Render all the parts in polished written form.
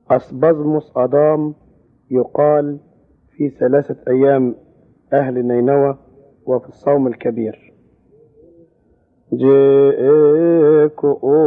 أسبزموس أدام يقال في 3 أيام أهل نينوى وفي الصوم الكبير. جئك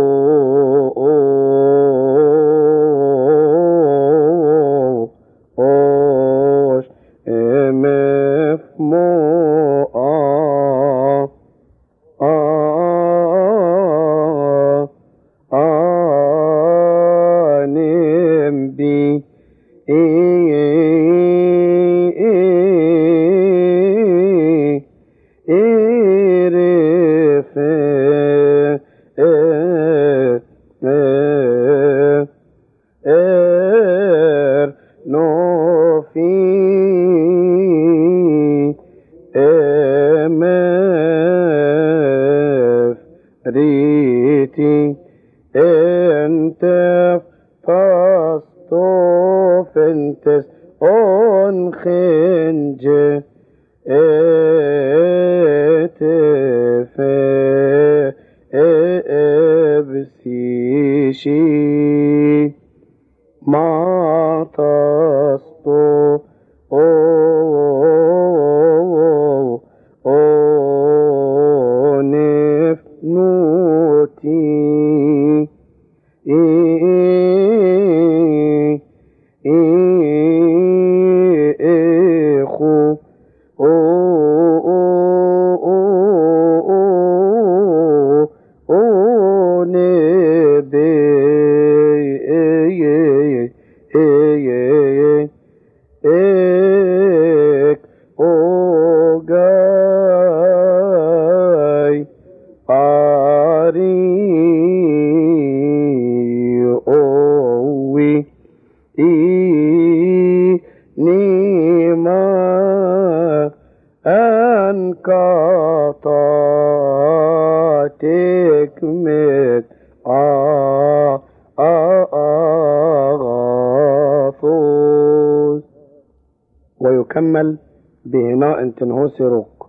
ريتي انت فاستوفنتس اون خنج اتفا ابسيشي ما تستو نوتي إخو تكمل أغافوس. ويكمل بهناء تنهسر